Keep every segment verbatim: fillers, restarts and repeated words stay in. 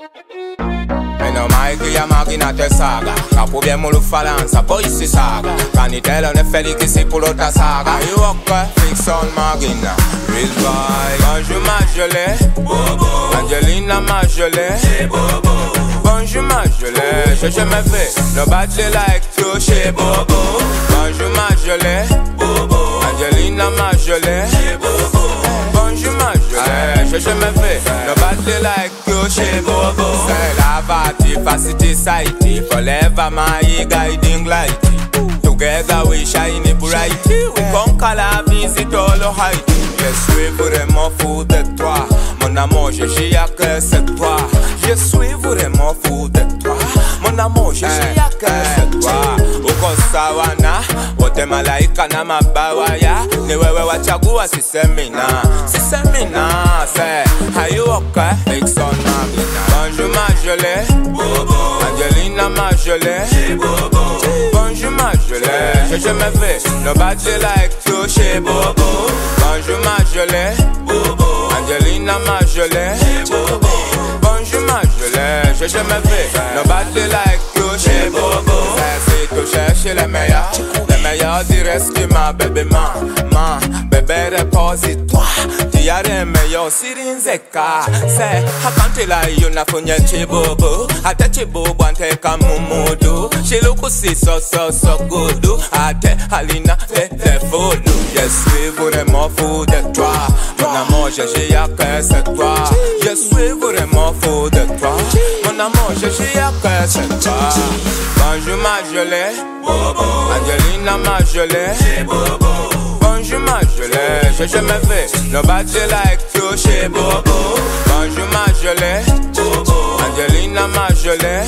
Meno mai che ya macchina te saga Capo bien mulu falanza poi si saga Canitelo ne feli che si pulota saga You ok, fix on macchina Real boy Bonjour ma gelée Angelina ma gelée Bonjour ma gelée Je je me fais Nobody like you chez Bobo Bonjour ma gelée Angelina ma gelée Bonjour ma gelée Je je me fais Nobody like you chez Bobo C'est la party, facility, society Forever my guiding light Together we shine bright We conquer la visite all the height Je suis vraiment fou de toi Mon amour, je suis à que c'est toi Je suis vraiment fou de toi Mon amour, je suis à que c'est toi Uko sawana Wote malaika na mabawaya Ni wewe wachagua si semina Si semina Say, are you okay? Fix on Magina Bonjour ma gelée Angelina ma gelée Bonjour ma gelée Je je me fais Nobody like you chez Bobo Bonjour ma gelée Angelina ma gelée Bonjour ma gelée Je je me fais Nobody like you chez Bobo Si tu cherches les meilleurs Les meilleurs du rescue ma bébé ma Ma bébé repose-toi Tu as les meilleurs sirinzeka C'est Hakanti la yuna funye chibobo Ate chibobo ante kamumudu Shiluku si so so so good Ate halina te te fodu Je suis vraiment fou de toi Mon amour je suis à que c'est toi Je suis vraiment fou de toi Mon amour je suis à que c'est toi Bonjour ma gelée Angelina ma gelée Bonjour ma gelée Je je me fais Nobody like you chez Bobo Bonjour ma gelée Angelina ma gelée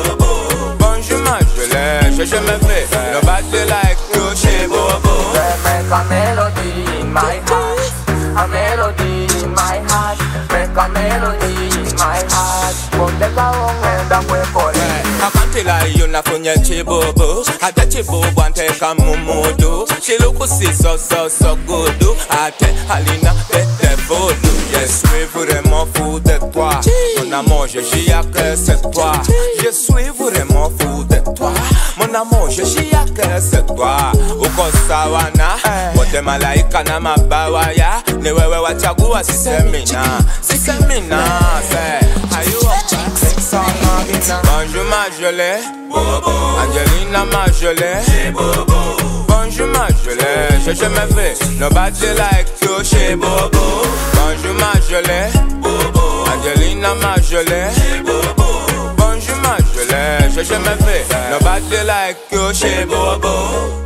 Bonjour ma gelée Je je me fais Nobody like you chez Bobo Make a melody in my heart A melody in my heart Make a melody in my heart Put the song and I'm way for it Hakanti la yuna funye chibobo Ate chibobo ante kamumudu Shiluku si so so so good Ate halina te te fodu Je suis vraiment fou de toi Mon amour je suis à que c'est toi Je suis vraiment fou de toi Mon amour je suis à que c'est toi Uko sawana Wote malaika na mabawaya Ni wewe wachagua si semina Si semina Say, are you okay? Bonjour ma gelée Angelina ma gelée Bonjour ma gelée Je je me fais Nobody like you chez Bobo Bonjour ma gelée Angelina ma gelée Bonjour ma gelée Je je me fais Nobody like you chez Bobo